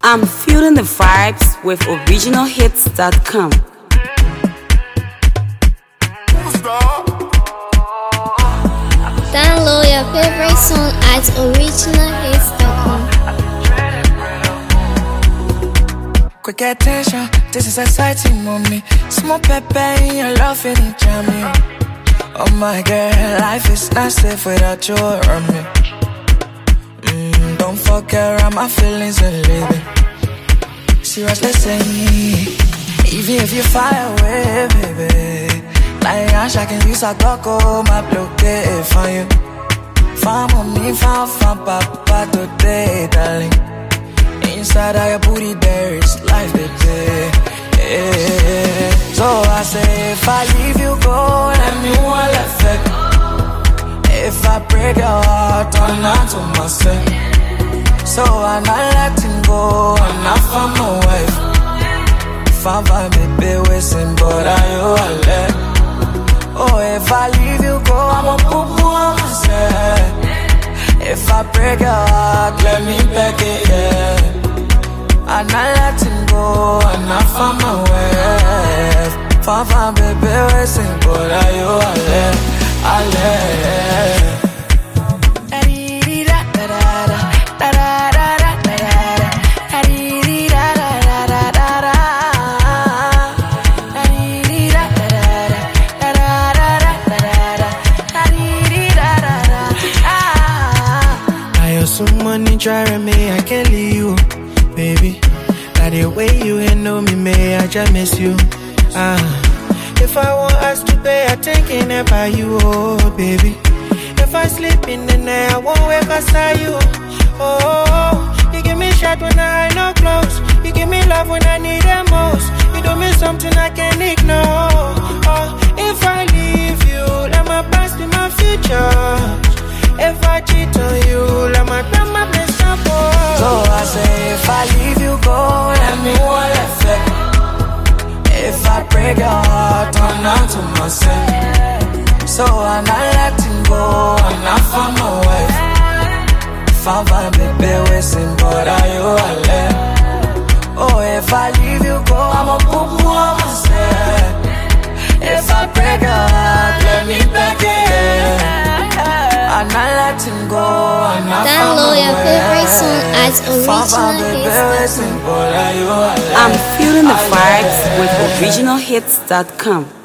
I'm feeling the vibes with originalhits.com. Download your favorite song at originalhits.com. Quick attention, this is exciting moment. Small pepper in your love and it jamming. Oh my girl, life is not safe without you around me. Don't fuck around my feelings and living. Seriously saying, even if you far away, baby. Like I can use a go my blockade for you. Find mommy, find papa today, darling. Inside of your booty there is life, baby. Yeah. So I say, if I leave you go, let me one effect. If I break your heart, turn out to myself. So I'm not letting go, I'm not for my wife. If I'm fine, baby, wasting, but I let. Oh, if I leave you go, I'm a poo-poo on myself. If I break your heart, let me back it, yeah. I'm not letting go, I'm not for my wife. Fine, baby, wasting, but I let. Some money driving me, I can't leave you, baby. By the way you handle me, may I just miss you. If I want us to pay, I'm thinking about you, oh baby. If I sleep in the night, I won't wake beside you. Oh, you give me shot when I no close. You give me love when I need it most. You do me something I can't ignore. Oh, if I leave you, let my past be my future. If I cheat on you, let my grandma bless your boy. So I say, if I leave you go, let me one effect. If I break your heart, turn out to myself. So I'm not letting go, I'm not for my wife. If I'm fine, baby, wasting, but I let. Oh, if I leave you go, I'm a poo-poo on myself. If I break your heart, let me back it. I'm not letting go, I'm not Download your favorite song at originalhits.com. I'm feeling the vibes with originalhits.com.